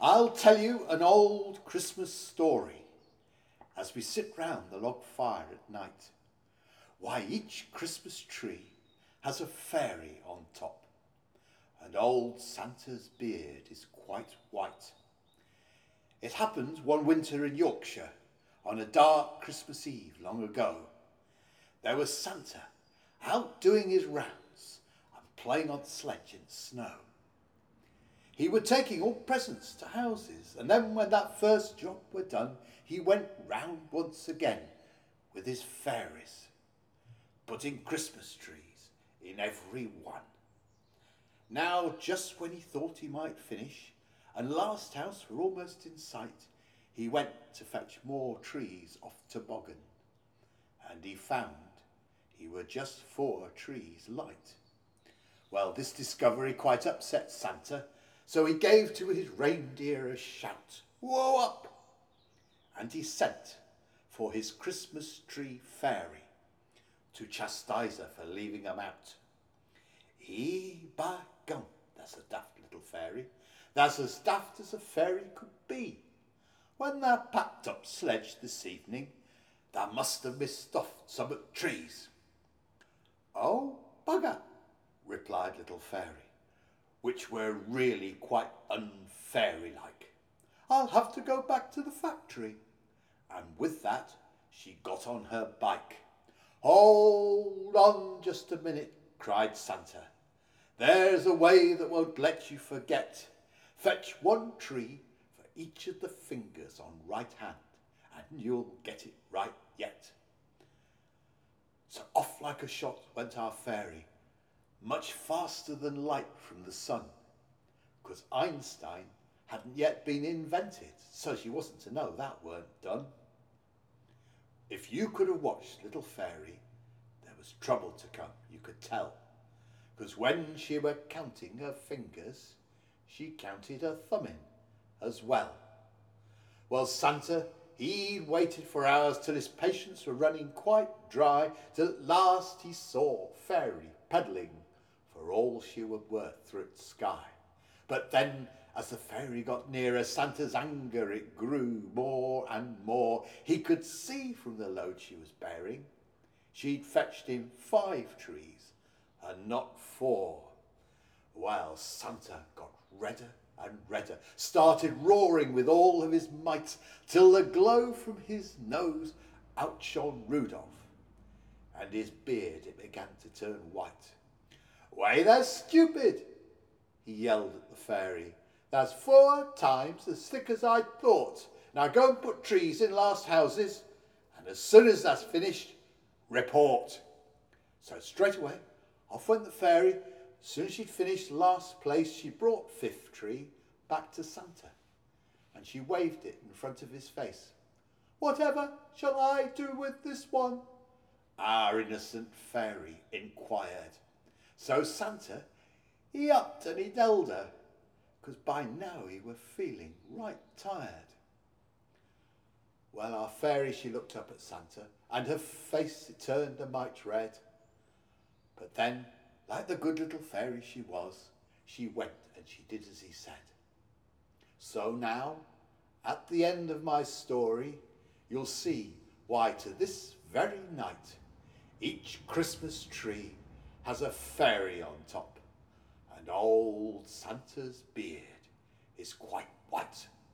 I'll tell you an old Christmas story as we sit round the log fire at night. Why, each Christmas tree has a fairy on top, and old Santa's beard is quite white. It happened one winter in Yorkshire on a dark Christmas Eve long ago. There was Santa out doing his rounds and playing on sledge in the snow. He were taking all presents to houses, and then when that first job were done, he went round once again with his fairies, putting Christmas trees in every one. Now, just when he thought he might finish, and last house were almost in sight, he went to fetch more trees off Toboggan, and he found he were just 4 trees light. Well, this discovery quite upset Santa, so he gave to his reindeer a shout, "Whoa up!" And he sent for his Christmas tree fairy to chastise her for leaving 'em out. By gum, that's a daft little fairy. That's as daft as a fairy could be. When thou packed up sledge this evening, thou must have missed off some of the trees. "Oh, bugger," replied little fairy, which were really quite unfairy-like. "I'll have to go back to the factory." And with that, she got on her bike. "Hold on just a minute," cried Santa. "There's a way that won't let you forget. Fetch 1 tree for each of the fingers on right hand, and you'll get it right yet." So off like a shot went our fairy, much faster than light from the sun, because Einstein hadn't yet been invented, so she wasn't to know that weren't done. If you could have watched little fairy, there was trouble to come, you could tell, because when she were counting her fingers, she counted her thumb in as well. Well, Santa, he'd waited for hours till his patience were running quite dry, till at last he saw fairy pedalling for all she were worth through the sky. But then, as the fairy got nearer, Santa's anger it grew more and more. He could see from the load she was bearing, she'd fetched him 5 trees and not 4. Well, Santa got redder and redder, started roaring with all of his might, till the glow from his nose outshone Rudolph, and his beard it began to turn white. "Why, that's stupid," he yelled at the fairy. "That's 4 times as thick as I thought. Now go and put trees in last houses, and as soon as that's finished, report." So straight away, off went the fairy. As soon as she'd finished last place, she brought 5th tree back to Santa, and she waved it in front of his face. "Whatever shall I do with this one?" our innocent fairy inquired. So Santa, he upped and he dealt her, because by now he were feeling right tired. Well, our fairy, she looked up at Santa, and her face it turned a mite red. But then, like the good little fairy she was, she went and she did as he said. So now, at the end of my story, you'll see why to this very night, each Christmas tree has a fairy on top, and old Santa's beard is quite white.